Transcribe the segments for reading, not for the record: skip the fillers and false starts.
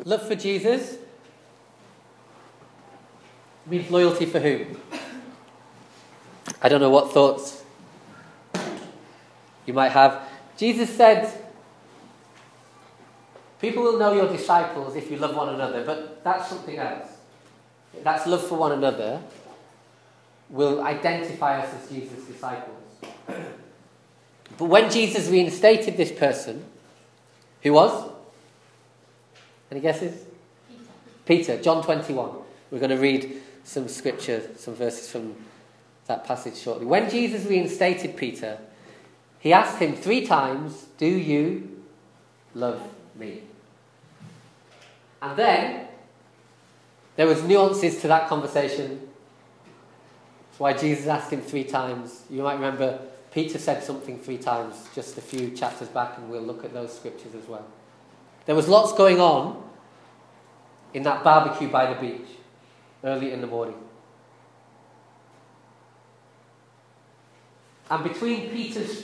Love for Jesus means loyalty for whom? I don't know what thoughts you might have. Jesus said, people will know you're disciples if you love one another, but that's something else. That's love for one another will identify us as Jesus' disciples. But when Jesus reinstated this person, who was? Any guesses? Peter, John 21. We're going to read some scripture, some verses from that passage shortly. When Jesus reinstated Peter, he asked him 3 times, do you love me? And then there was nuances to that conversation. That's why Jesus asked him 3 times. You might remember Peter said something 3 times just a few chapters back, and we'll look at those scriptures as well. There was lots going on in that barbecue by the beach early in the morning. And between Peter's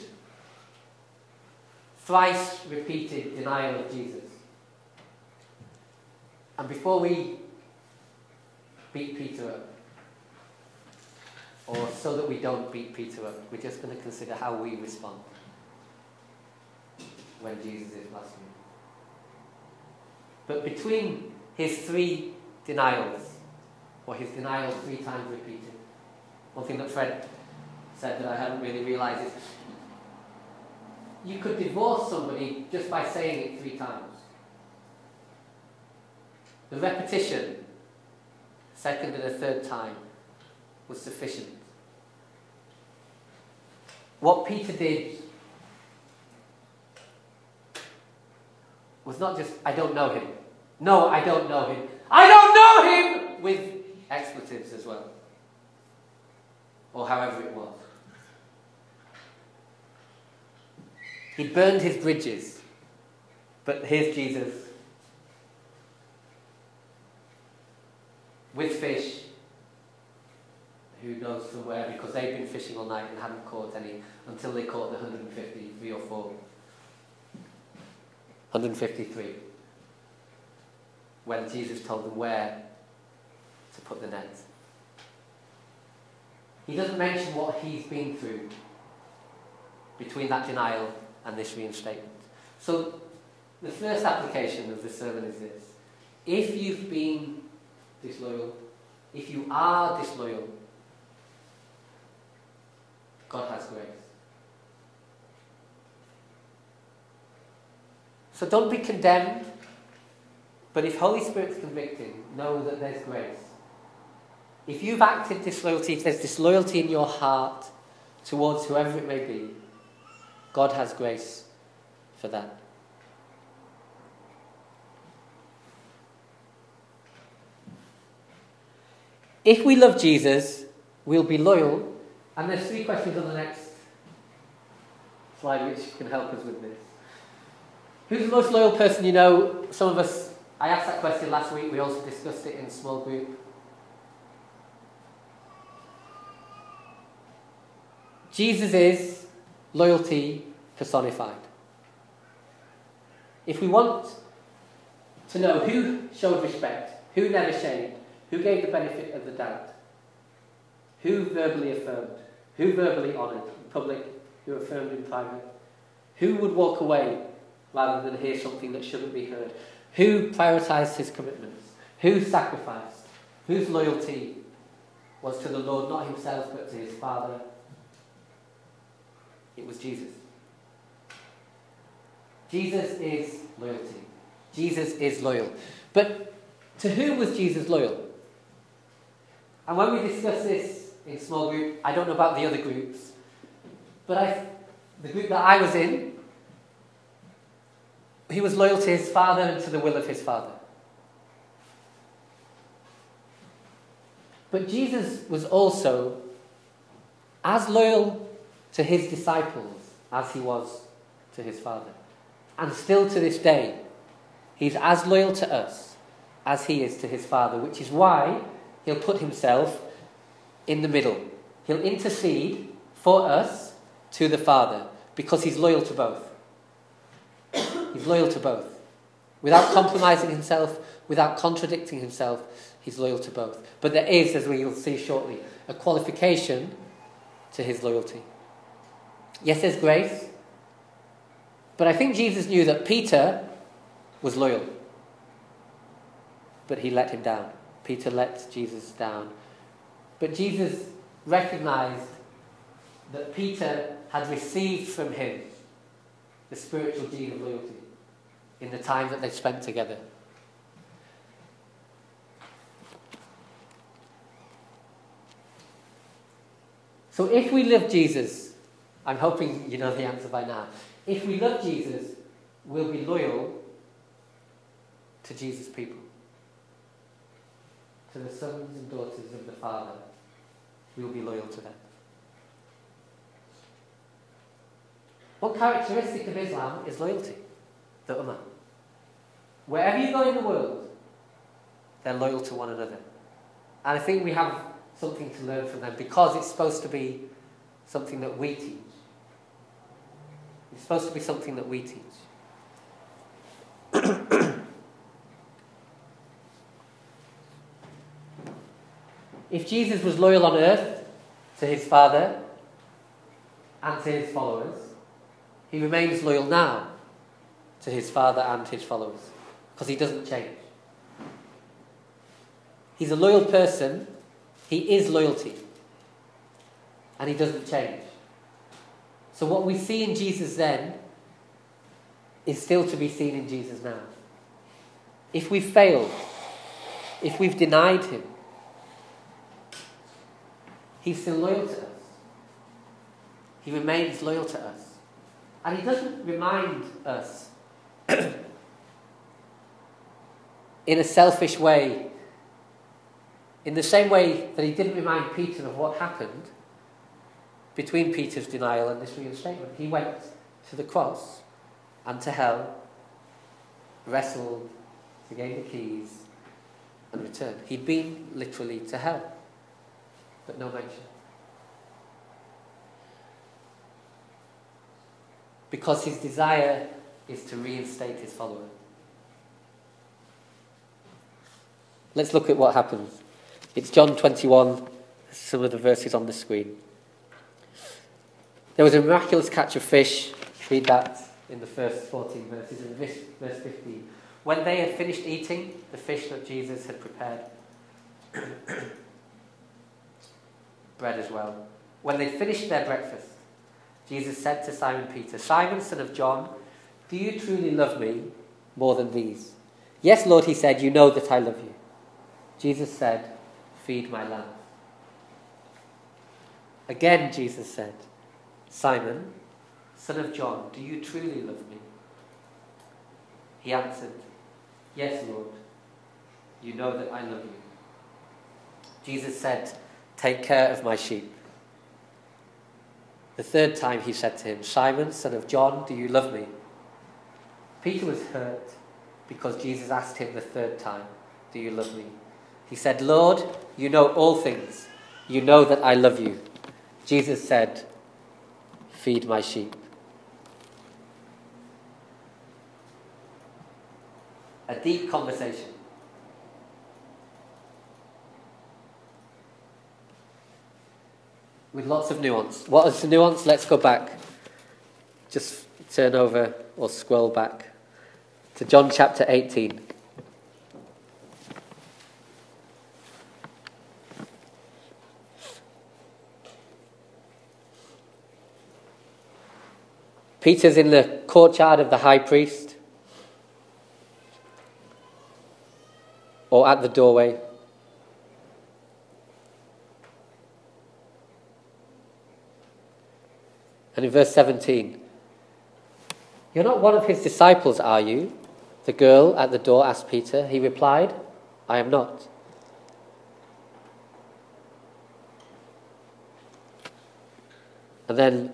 thrice repeated denial of Jesus, and before we beat Peter up, or so that we don't beat Peter up, we're just going to consider how we respond when Jesus is blaspheming. But between his 3 denials, or his denial 3 times repeated, one thing that Fred said that I hadn't really realised is you could divorce somebody just by saying it 3 times. The repetition, 2nd and a 3rd time, was sufficient. What Peter did was not just, I don't know him. No, I don't know him. I don't know him! With expletives as well. Or however it was. He burned his bridges. But here's Jesus. With fish. Who knows from where, because they've been fishing all night and hadn't caught any until they caught the 153 or 4. 153. When Jesus told them where to put the net. He doesn't mention what he's been through between that denial and this reinstatement. So the first application of the sermon is this. If you've been disloyal, if you are disloyal, God has grace. So don't be condemned, but if Holy Spirit's convicting, know that there's grace. If you've acted disloyalty, if there's disloyalty in your heart towards whoever it may be, God has grace for that. If we love Jesus, we'll be loyal. And there's 3 questions on the next slide which can help us with this. Who's the most loyal person you know? Some of us, I asked that question last week. We also discussed it in small group. Jesus is loyalty personified. If we want to know who showed respect, who never shamed, who gave the benefit of the doubt, who verbally affirmed, who verbally honoured in public, who affirmed in private, who would walk away rather than hear something that shouldn't be heard, who prioritised his commitments, who sacrificed, whose loyalty was to the Lord, not himself but to his Father, it was Jesus. Jesus is loyalty. Jesus is loyal. But to whom was Jesus loyal? And when we discuss this in small group, I don't know about the other groups, but the group that I was in, he was loyal to his Father and to the will of his Father. But Jesus was also as loyal to his disciples as he was to his Father. And still to this day, he's as loyal to us as he is to his Father, which is why he'll put himself in the middle. He'll intercede for us to the Father because he's loyal to both. He's loyal to both. Without compromising himself, without contradicting himself, he's loyal to both. But there is, as we will see shortly, a qualification to his loyalty. Yes, there's grace, but I think Jesus knew that Peter was loyal, but he let him down. Peter let Jesus down. But Jesus recognized that Peter had received from him the spiritual gene of loyalty in the time that they spent together. So if we love Jesus, I'm hoping you know the answer by now. If we love Jesus, we'll be loyal to Jesus' people, to the sons and daughters of the Father. We'll be loyal to them. One characteristic of Islam is loyalty, the Ummah. Wherever you go in the world, they're loyal to one another. And I think we have something to learn from them, because it's supposed to be something that we teach. It's supposed to be something that we teach. If Jesus was loyal on earth to his Father and to his followers, he remains loyal now to his Father and his followers, because he doesn't change. He's a loyal person. He is loyalty. And he doesn't change. So what we see in Jesus then is still to be seen in Jesus now. If we've failed, if we've denied him, he's still loyal to us. He remains loyal to us. And he doesn't remind us in a selfish way, in the same way that he didn't remind Peter of what happened between Peter's denial and this reinstatement. He went to the cross and to hell, wrestled to gain the keys, and returned. He'd been literally to hell, but no mention. Because his desire is to reinstate his follower. Let's look at what happens. It's John 21, some of the verses on the screen. There was a miraculous catch of fish. Read that in the first 14 verses. And verse 15. When they had finished eating the fish that Jesus had prepared, bread as well, when they finished their breakfast, Jesus said to Simon Peter, "Simon, son of John, do you truly love me more than these?" "Yes, Lord," he said, "you know that I love you." Jesus said, "Feed my lambs." Again, Jesus said, "Simon, son of John, do you truly love me?" He answered, "Yes, Lord, you know that I love you." Jesus said, "Take care of my sheep." The third time he said to him, "Simon, son of John, do you love me?" Peter was hurt because Jesus asked him the third time, "Do you love me?" He said, "Lord, you know all things. You know that I love you." Jesus said, "Feed my sheep." A deep conversation. With lots of nuance. What is the nuance? Let's go back. Just turn over or scroll back to John chapter 18. Peter's in the courtyard of the high priest, or at the doorway. And in verse 17, "You're not one of his disciples, are you?" the girl at the door asked Peter. He replied, "I am not." And then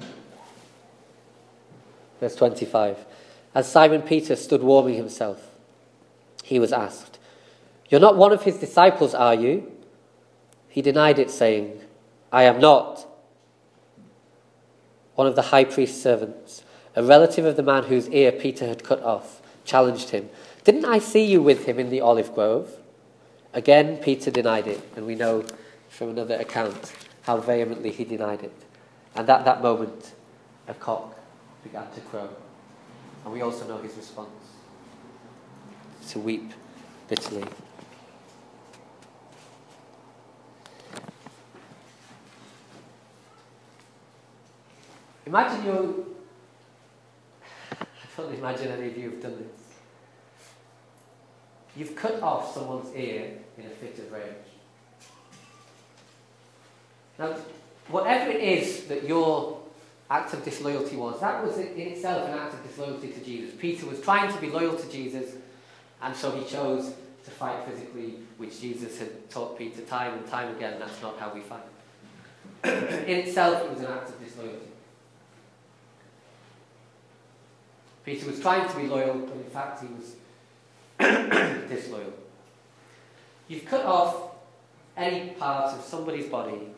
verse 25, as Simon Peter stood warming himself, he was asked, "You're not one of his disciples, are you?" He denied it, saying, "I am not." One of the high priest's servants, a relative of the man whose ear Peter had cut off, challenged him, Didn't I see you with him in the olive grove? Again, Peter denied it, and we know from another account how vehemently he denied it. And at that moment, a cock began to crow. And we also know his response, to weep bitterly. Imagine I don't imagine any of you have done this. You've cut off someone's ear in a fit of rage. Now, whatever it is that your act of disloyalty was, that was in itself an act of disloyalty to Jesus. Peter was trying to be loyal to Jesus, and so he chose to fight physically, which Jesus had taught Peter time and time again, that's not how we fight. In itself, it was an act of disloyalty. Peter was trying to be loyal, but in fact he was disloyal. You've cut off any part of somebody's body,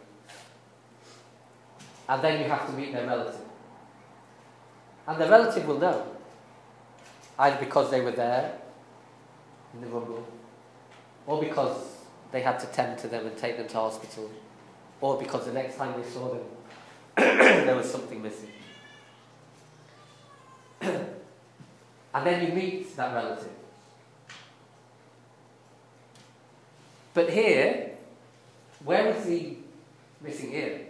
and then you have to meet their relative. And the relative will know, either because they were there in the rumble, or because they had to tend to them and take them to hospital, or because the next time they saw them, there was something missing. And then you meet that relative. But here, where is the missing ear?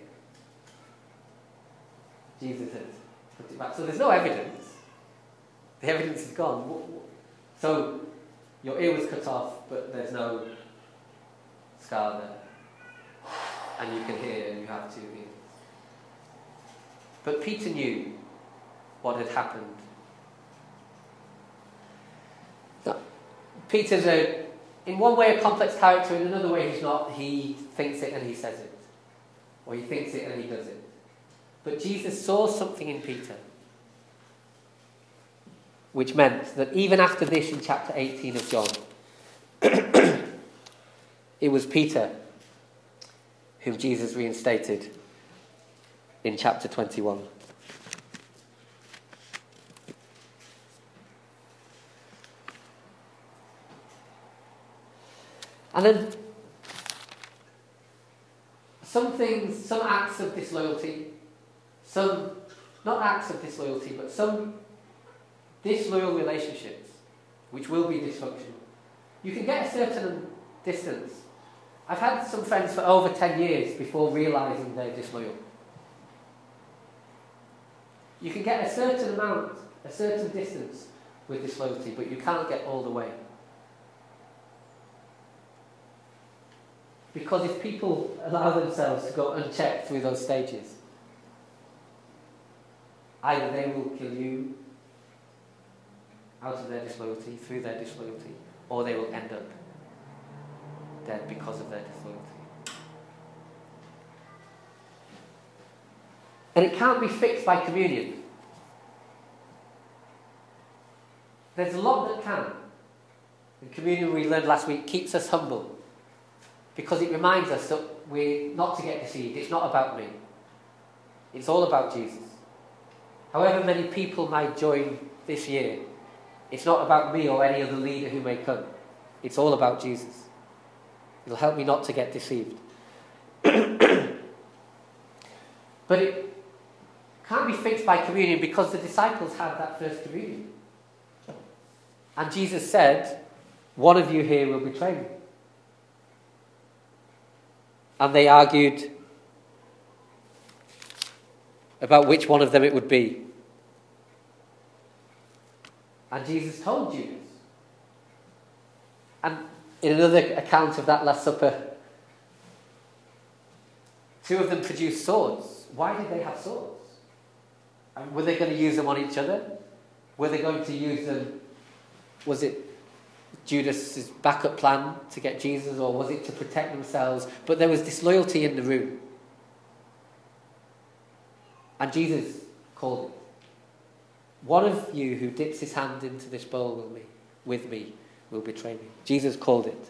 Jesus had put it back. So there's no evidence. The evidence is gone. So your ear was cut off, but there's no scar there. And you can hear, and you have 2 ears. But Peter knew what had happened. Peter's in one way a complex character, in another way he's not. He thinks it and he says it. Or he thinks it and he does it. But Jesus saw something in Peter, which meant that even after this in chapter 18 of John, it was Peter whom Jesus reinstated in chapter 21. And then some acts of disloyalty, not acts of disloyalty, but some disloyal relationships, which will be dysfunctional. You can get a certain distance. I've had some friends for over 10 years before realising they're disloyal. You can get a certain distance with disloyalty, but you can't get all the way. Because if people allow themselves to go unchecked through those stages, either they will kill you out of their disloyalty, through their disloyalty, or they will end up dead because of their disloyalty. And it can't be fixed by communion. There's a lot that can. The communion we learned last week keeps us humble, because it reminds us that we're not to get deceived. It's not about me. It's all about Jesus. However many people might join this year, it's not about me or any other leader who may come. It's all about Jesus. It'll help me not to get deceived. But it can't be fixed by communion because the disciples had that first communion. And Jesus said, one of you here will betray me. And they argued about which one of them it would be. And Jesus told Judas. And in another account of that Last Supper, 2 of them produced swords. Why did they have swords? And were they going to use them on each other? Were they going to use them? Was it Judas' backup plan to get Jesus, or was it to protect themselves? But there was disloyalty in the room. And Jesus called it. One of you who dips his hand into this bowl with me will betray me. Jesus called it.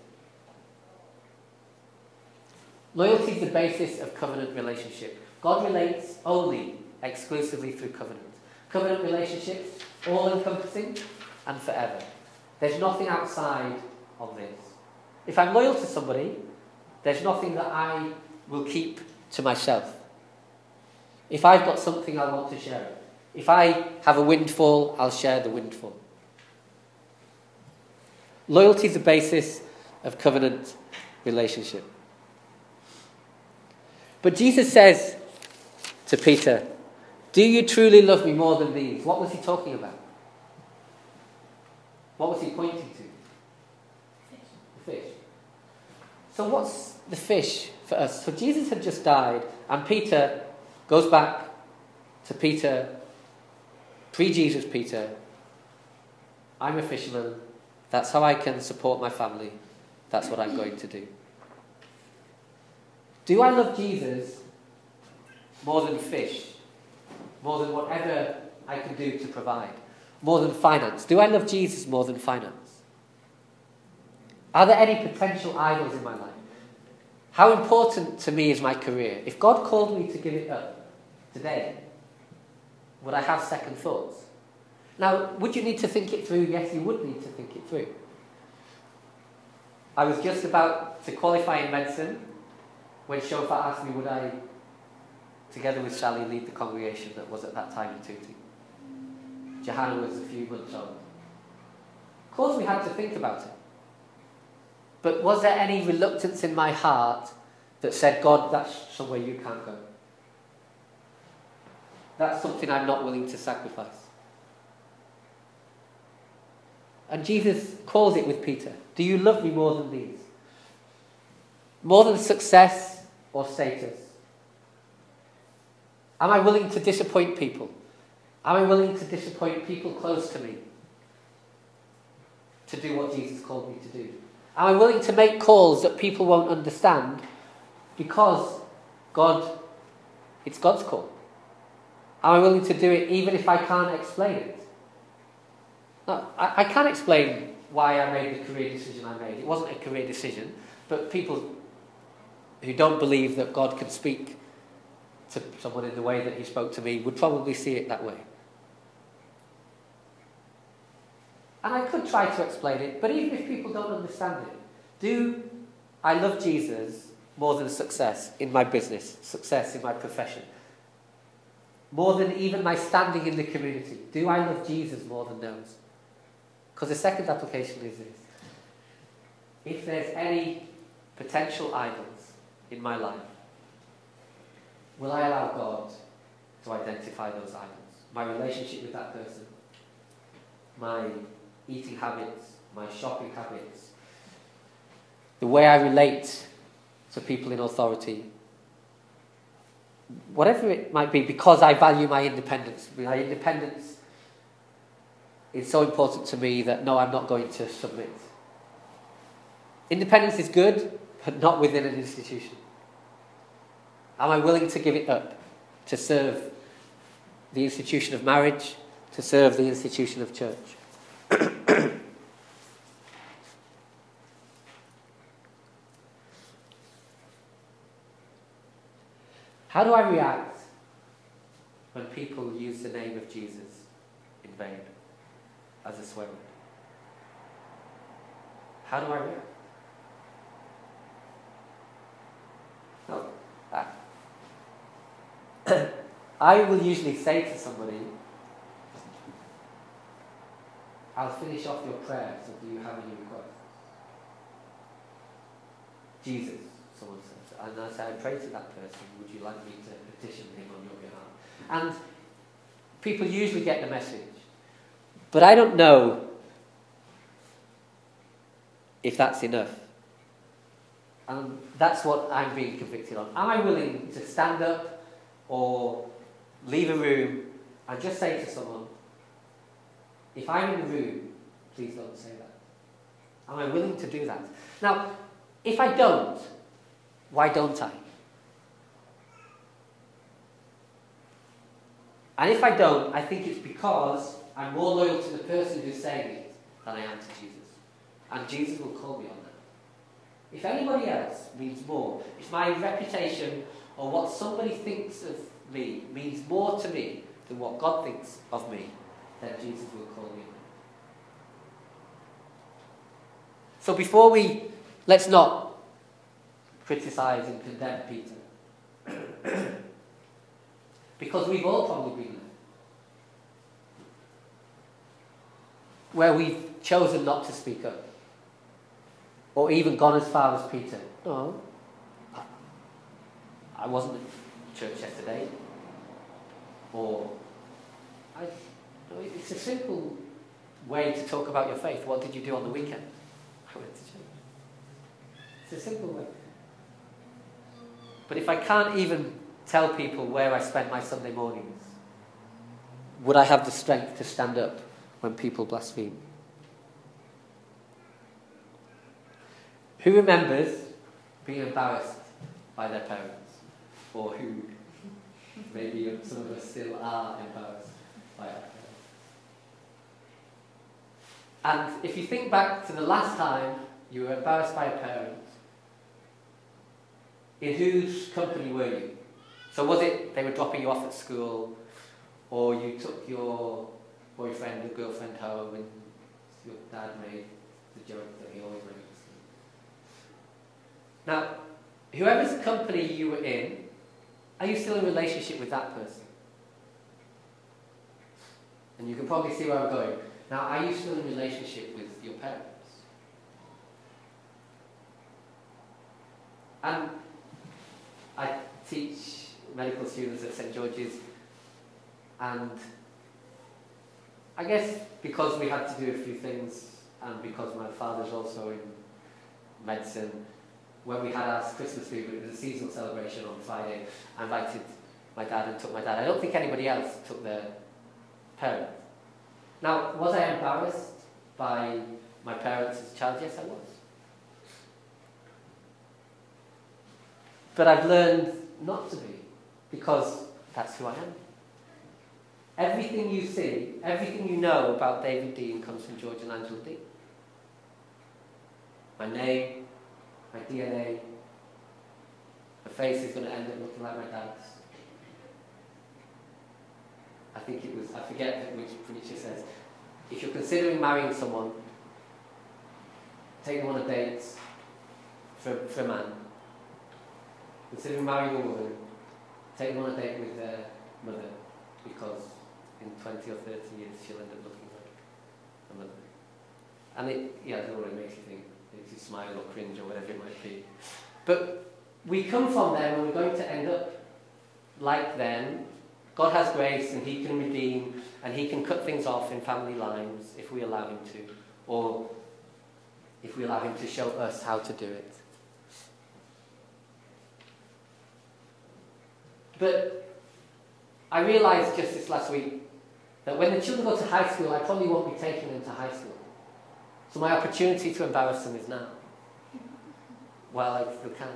Loyalty is the basis of covenant relationship. God relates only exclusively through covenant. Covenant relationships, all-encompassing and forever. There's nothing outside of this. If I'm loyal to somebody, there's nothing that I will keep to myself. If I've got something, I want to share it. If I have a windfall, I'll share the windfall. Loyalty is the basis of covenant relationship. But Jesus says to Peter, do you truly love me more than these? What was he talking about? What was he pointing to? The fish. So what's the fish for us? So Jesus had just died, and Peter goes back to Peter, pre-Jesus Peter. I'm a fisherman. That's how I can support my family. That's what I'm going to do. Do I love Jesus more than fish? More than whatever I can do to provide? More than finance? Do I love Jesus more than finance? Are there any potential idols in my life? How important to me is my career? If God called me to give it up today, would I have second thoughts? Now, would you need to think it through? Yes, you would need to think it through. I was just about to qualify in medicine when Shofar asked me would I, together with Sally, lead the congregation that was at that time in Tooting. Johanna was a few months old. Of course we had to think about it. But was there any reluctance in my heart that said, God, that's somewhere you can't go? That's something I'm not willing to sacrifice. And Jesus calls it with Peter. Do you love me more than these? More than success or status? Am I willing to disappoint people? Am I willing to disappoint people close to me to do what Jesus called me to do? Am I willing to make calls that people won't understand because it's God's call? Am I willing to do it even if I can't explain it? No, I can't explain why I made the career decision I made. It wasn't a career decision, but people who don't believe that God can speak to someone in the way that he spoke to me would probably see it that way. And I could try to explain it, but even if people don't understand it, do I love Jesus more than success in my business, success in my profession? More than even my standing in the community? Do I love Jesus more than those? Because the second application is this. If there's any potential idols in my life, will I allow God to identify those idols? My relationship with that person, my eating habits, my shopping habits, the way I relate to people in authority, whatever it might be, because I value my independence. My independence is so important to me that no, I'm not going to submit. Independence is good, but not within an institution. Am I willing to give it up to serve the institution of marriage, to serve the institution of church? How do I react when people use the name of Jesus in vain as a swear word? How do I react? No, I will usually say to somebody, I'll finish off your prayer, so do you have any requests? Jesus, someone says. And I say, I pray to that person, would you like me to petition him on your behalf? And people usually get the message. But I don't know if that's enough. And that's what I'm being convicted on. Am I willing to stand up or leave a room and just say to someone, if I'm in the room, please don't say that? Am I willing to do that? Now, if I don't, why don't I? And if I don't, I think it's because I'm more loyal to the person who's saying it than I am to Jesus. And Jesus will call me on that. If anybody else means more, if my reputation or what somebody thinks of me means more to me than what God thinks of me, then Jesus will call me on So let's not criticise and condemn Peter. Because we've all probably been there. Where we've chosen not to speak up. Or even gone as far as Peter. No, I wasn't at church yesterday. Or, it's a simple way to talk about your faith. What did you do on the weekend? I went to church. It's a simple way. But if I can't even tell people where I spent my Sunday mornings, would I have the strength to stand up when people blaspheme? Who remembers being embarrassed by their parents? Or who, maybe some of us still are embarrassed by our parents? And if you think back to the last time you were embarrassed by a parent, in whose company were you? So was it they were dropping you off at school, or you took your boyfriend or girlfriend home and your dad made the joke that he always makes? Now, whoever's company you were in, are you still in a relationship with that person? And you can probably see where I'm going. Now, are you still in a relationship with your parents? And I teach medical students at St George's, and I guess because we had to do a few things, and because my father's also in medicine, when we had our Christmas Eve, it was a seasonal celebration on Friday, I invited my dad and took my dad. I don't think anybody else took their parents. Now, was I embarrassed by my parents as a child? Yes, I was. But I've learned not to be, because that's who I am. Everything you see, everything you know about David Dean comes from George and Angela Dean. My name, my DNA, my face is going to end up looking like my dad's. I think it was, I forget which preacher says, if you're considering marrying someone, take them on a date for a man. Considering marrying a woman, take them on a date with their mother, because in 20 or 30 years she'll end up looking like a mother. And I don't know what it makes you think. It makes you smile or cringe or whatever it might be. But we come from them and we're going to end up like them. God has grace and He can redeem and He can cut things off in family lines if we allow Him to, or if we allow Him to show us how to do it. But I realised just this last week that when the children go to high school, I probably won't be taking them to high school. So my opportunity to embarrass them is now, while I still can.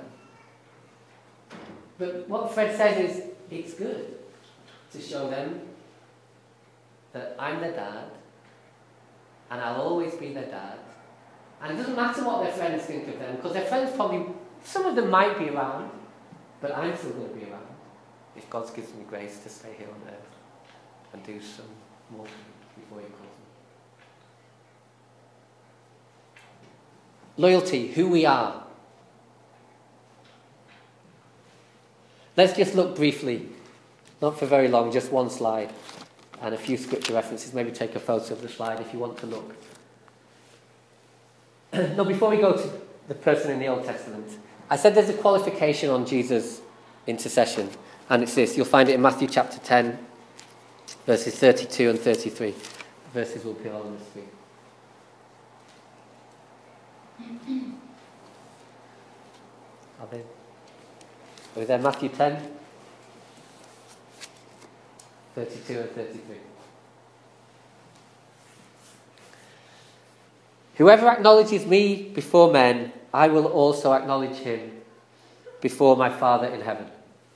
But what Fred says is, it's good to show them that I'm their dad, and I'll always be their dad. And it doesn't matter what their friends think of them, because their friends probably, some of them might be around, but I'm still going to be around. If God gives me grace to stay here on earth and do some more before He calls me. Loyalty, who we are. Let's just look briefly, not for very long, just one slide and a few scripture references. Maybe take a photo of the slide if you want to look. Now, before we go to the person in the Old Testament, I said there's a qualification on Jesus' intercession. And it's this, you'll find it in Matthew chapter 10, verses 32 and 33. The verses will appear on the screen. Are they? Are we there? Matthew 10, 32 and 33. Whoever acknowledges me before men, I will also acknowledge him before my Father in heaven.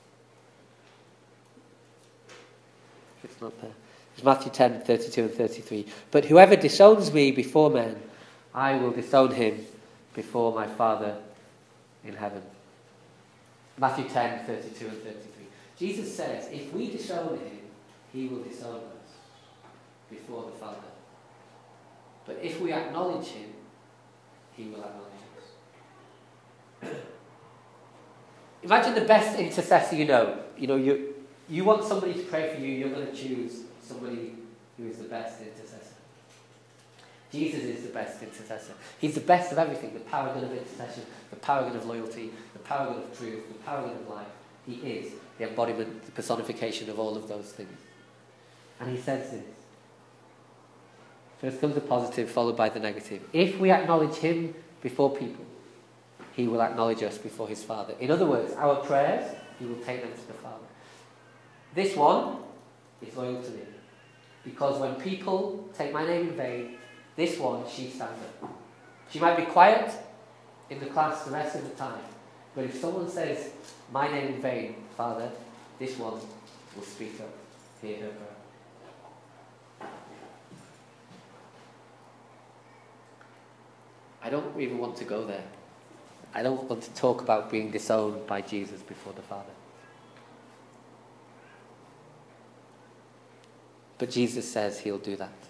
It's not there. It's Matthew 10, 32 and 33. But whoever disowns me before men, I will disown him before my Father in heaven. Matthew 10, 32 and 33. Jesus says, if we disown him, he will disown us before the Father. But if we acknowledge him, he will acknowledge us. Imagine the best intercessor you know. You want somebody to pray for you, you're going to choose somebody who is the best intercessor. Jesus is the best intercessor. He's the best of everything. The paragon of intercession, the paragon of loyalty, the paragon of truth, the paragon of life. He is the embodiment, the personification of all of those things. And he says this. First comes the positive, followed by the negative. If we acknowledge him before people, he will acknowledge us before his Father. In other words, our prayers, he will take them to the Father. This one is loyal to me. Because when people take my name in vain, this one, she stands up. She might be quiet in the class the rest of the time, but if someone says, my name in vain, Father, this one will speak up, hear her prayer. I don't even want to go there. I don't want to talk about being disowned by Jesus before the Father. But Jesus says he'll do that.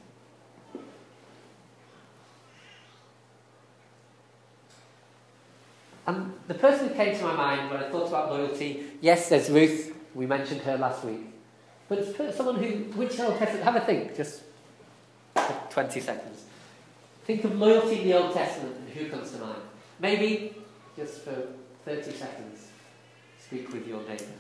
And the person who came to my mind when I thought about loyalty, yes, there's Ruth. We mentioned her last week. But it's someone who, which Old Testament, have a think, just for 20 seconds. Think of loyalty in the Old Testament and who comes to mind. Maybe, just for 30 seconds, speak with your neighbour.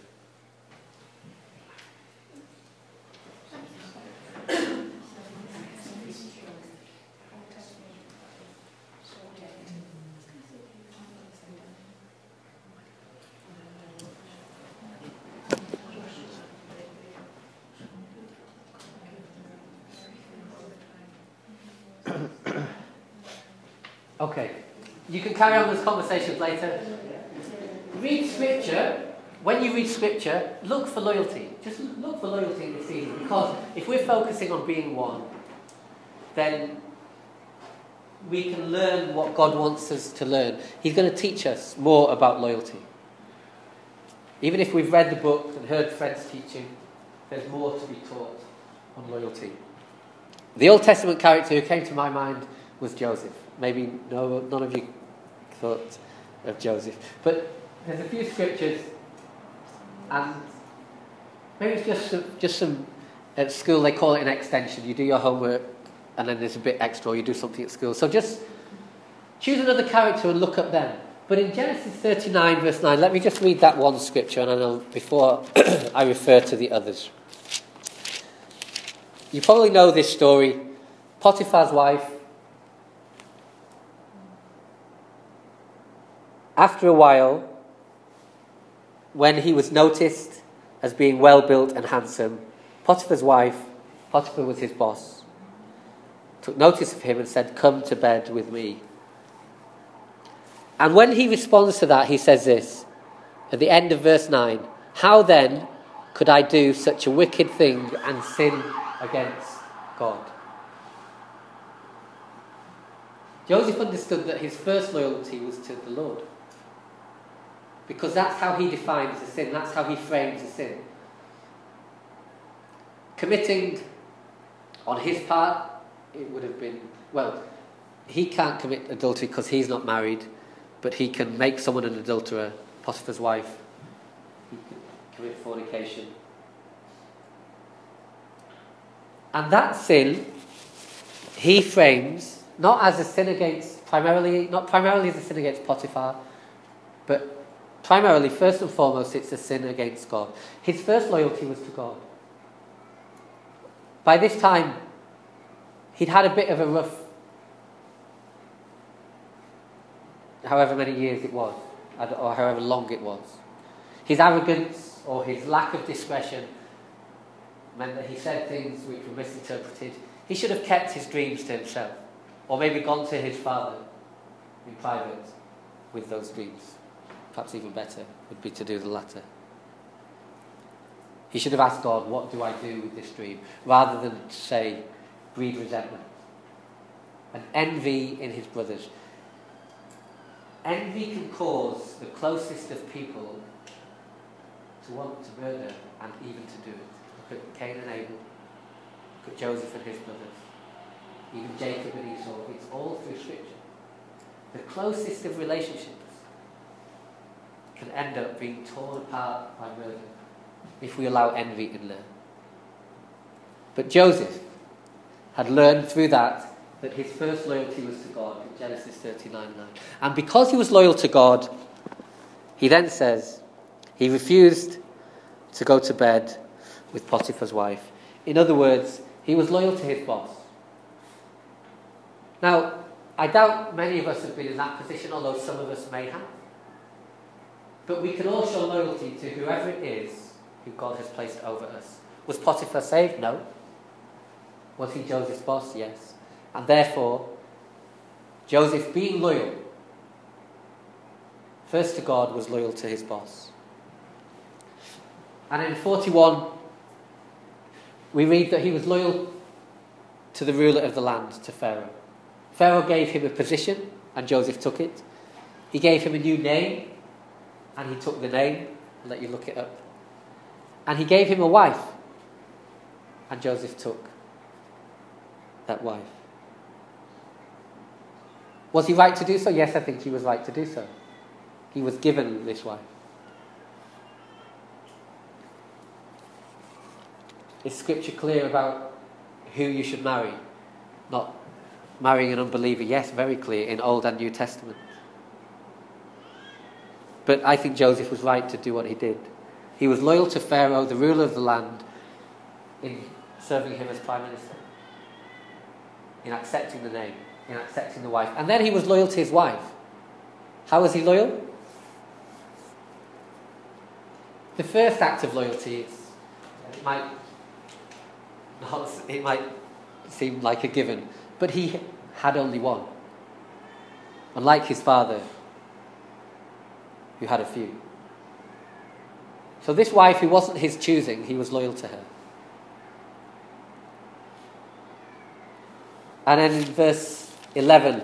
Okay, you can carry on this conversation later. Read Scripture. When you read Scripture, look for loyalty. Just look for loyalty in this season, because if we're focusing on being one, then we can learn what God wants us to learn. He's going to teach us more about loyalty. Even if we've read the book and heard friends teaching, there's more to be taught on loyalty. The Old Testament character who came to my mind was Joseph. Maybe none of you thought of Joseph. But there's a few scriptures, and maybe it's just some at school they call it an extension. You do your homework and then there's a bit extra, or you do something at school. So just choose another character and look at them. But in Genesis 39 verse 9, let me just read that one scripture, and I know before I refer to the others. You probably know this story. Potiphar's wife, after a while, when he was noticed as being well-built and handsome, Potiphar's wife, Potiphar was his boss, took notice of him and said, "Come to bed with me." And when he responds to that, he says this, at the end of verse 9, "How then could I do such a wicked thing and sin against God?" Joseph understood that his first loyalty was to the Lord, because that's how he defines a sin, that's how he frames a sin. Committing on his part, it would have been, well, he can't commit adultery because he's not married, but he can make someone an adulterer, Potiphar's wife. He can commit fornication. And that sin, he frames not as a sin against, not primarily as a sin against Potiphar, but primarily, first and foremost, it's a sin against God. His first loyalty was to God. By this time, he'd had a bit of a rough, however many years it was, or however long it was. His arrogance or his lack of discretion meant that he said things which were misinterpreted. He should have kept his dreams to himself, or maybe gone to his father in private with those dreams. Perhaps even better would be to do the latter. He should have asked God, "What do I do with this dream?" rather than say, breed resentment and envy in his brothers. Envy can cause the closest of people to want to murder and even to do it. Look at Cain and Abel. Look at Joseph and his brothers. Even Jacob and Esau. It's all through Scripture. the closest of relationships can end up being torn apart by murder if we allow envy in there. But Joseph had learned through that his first loyalty was to God in Genesis 39:9. And because he was loyal to God, he then says he refused to go to bed with Potiphar's wife. In other words, he was loyal to his boss. Now, I doubt many of us have been in that position, although some of us may have. But we can all show loyalty to whoever it is who God has placed over us. Was Potiphar saved? No. Was he Joseph's boss? Yes. And therefore, Joseph, being loyal, first to God, was loyal to his boss. And in 41, we read that he was loyal to the ruler of the land, to Pharaoh. Pharaoh gave him a position, and Joseph took it. He gave him a new name, and he took the name. I'll let you look it up. And he gave him a wife, and Joseph took that wife. Was he right to do so? Yes, I think he was right to do so. He was given this wife. Is Scripture clear about who you should marry? Not marrying an unbeliever. Yes, very clear in Old and New Testament. But I think Joseph was right to do what he did. He was loyal to Pharaoh, the ruler of the land, in serving him as prime minister, in accepting the name, in accepting the wife. And then he was loyal to his wife. How was he loyal? The first act of loyalty is, it might seem like a given, but he had only one. Unlike his father, who had a few. So this wife, who wasn't his choosing, he was loyal to her. And then in verse 11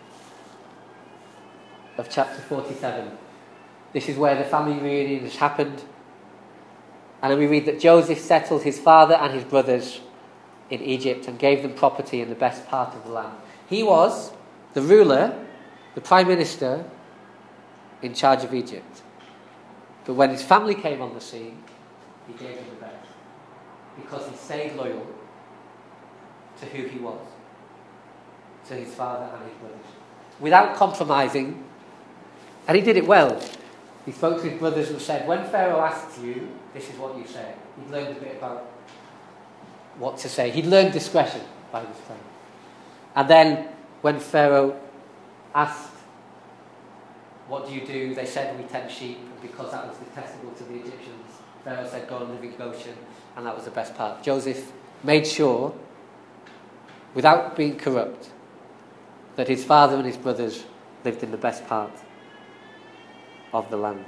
of chapter 47, this is where the family reunion has happened. And then we read that Joseph settled his father and his brothers in Egypt and gave them property in the best part of the land. He was the ruler, the prime minister, in charge of Egypt. But when his family came on the scene, he gave them the best, because he stayed loyal to who he was, to his father and his brothers, without compromising. And he did it well. He spoke to his brothers and said, when Pharaoh asks you, this is what you say. He'd learned a bit about what to say. He'd learned discretion by this time. And then when Pharaoh asked, what do you do? They said, we tend sheep. And because that was detestable to the Egyptians, Pharaoh said, go and live in Goshen. And that was the best part. Joseph made sure, without being corrupt, that his father and his brothers lived in the best part of the land.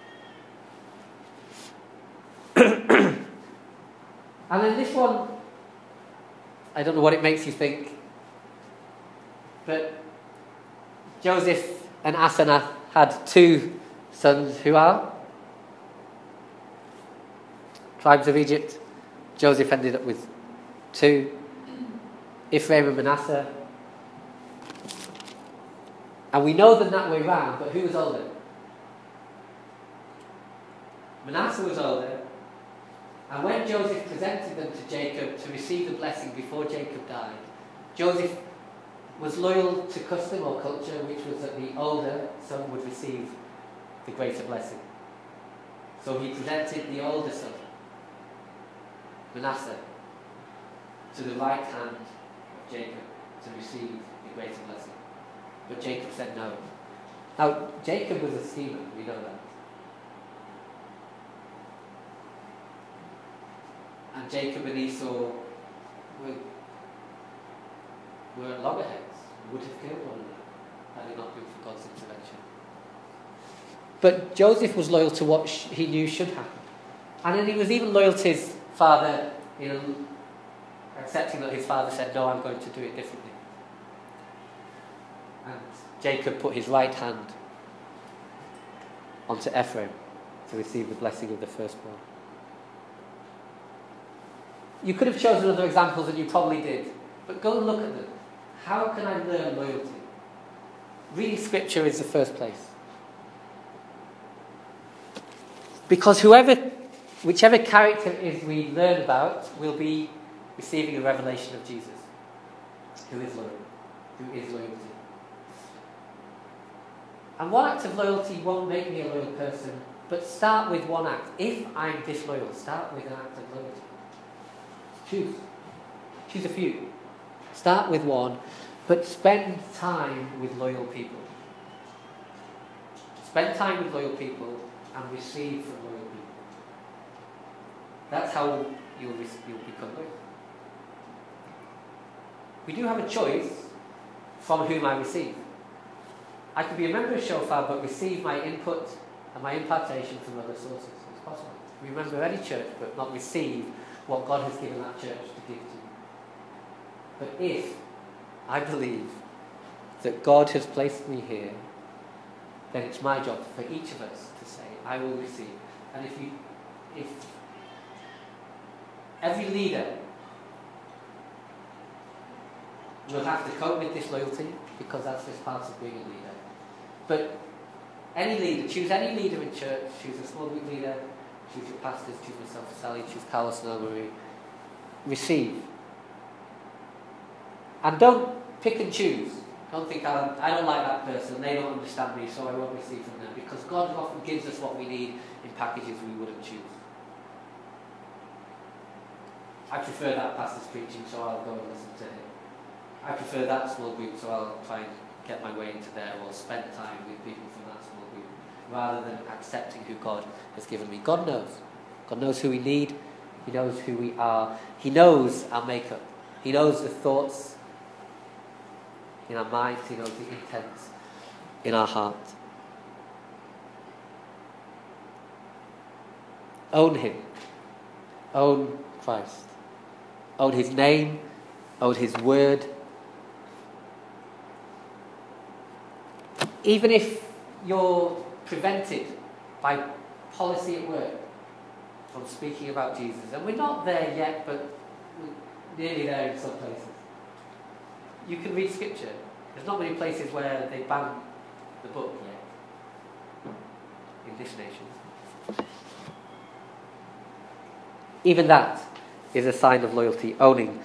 And then this one, I don't know what it makes you think, but Joseph and Asenath had two sons who are tribes of Egypt. Joseph ended up with two, Ephraim and Manasseh. And we know them that way round, but who was older? Manasseh was older, and when Joseph presented them to Jacob to receive the blessing before Jacob died, Joseph was loyal to custom or culture, which was that the older son would receive the greater blessing. So he presented the older son, Manasseh, to the right hand of Jacob to receive the greater blessing. But Jacob said no. Now, Jacob was a schemer, we know that. And Jacob and Esau were at loggerheads, would have killed one another had it not been for God's intervention. But Joseph was loyal to what he knew should happen. And then he was even loyal to his father in accepting that his father said, no, I'm going to do it differently. And Jacob put his right hand onto Ephraim to receive the blessing of the firstborn. You could have chosen other examples, and you probably did. But go and look at them. How can I learn loyalty? reading Scripture is the first place. Because whichever character it is we learn about will be receiving a revelation of Jesus, who is loyalty. And one act of loyalty won't make me a loyal person, but start with one act. If I'm disloyal, start with an act of loyalty. Choose a few. Start with one, but spend time with loyal people. Spend time with loyal people and receive from loyal people. That's how you'll become loyal. We do have a choice from whom I receive. I could be a member of Shofar but receive my input and my impartation from other sources. It's possible. Be a member of any church but not receive what God has given that church to give to you. But if I believe that God has placed me here, then it's my job for each of us to say, I will receive. And if every leader will have to cope with disloyalty, because that's just part of being a leader. But any leader, choose any leader in church, choose a small group leader, choose your pastors, choose myself, Sally, choose Carlos and Marie. Receive. And don't pick and choose. Don't think, I don't like that person, they don't understand me, so I won't receive from them. Because God often gives us what we need in packages we wouldn't choose. I prefer that pastor's preaching, so I'll go and listen to him. I prefer that small group, so I'll try and get my way into there, or spend time with people from that small group, rather than accepting who God has given me. God knows. God knows who we need. He knows who we are. He knows our makeup. He knows the thoughts in our minds. He knows the intents in our heart. Own Him. Own Christ. Own His name. Own His word. Even if you're prevented by policy at work from speaking about Jesus, and we're not there yet, but we're nearly there in some places, you can read Scripture. There's not many places where they ban the book yet in this nation. Even that is a sign of loyalty. Own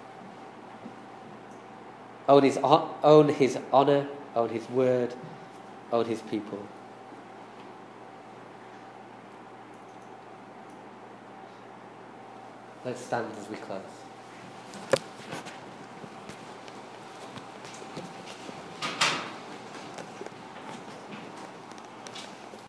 His honour, own His word, own His people. Let's stand as we close.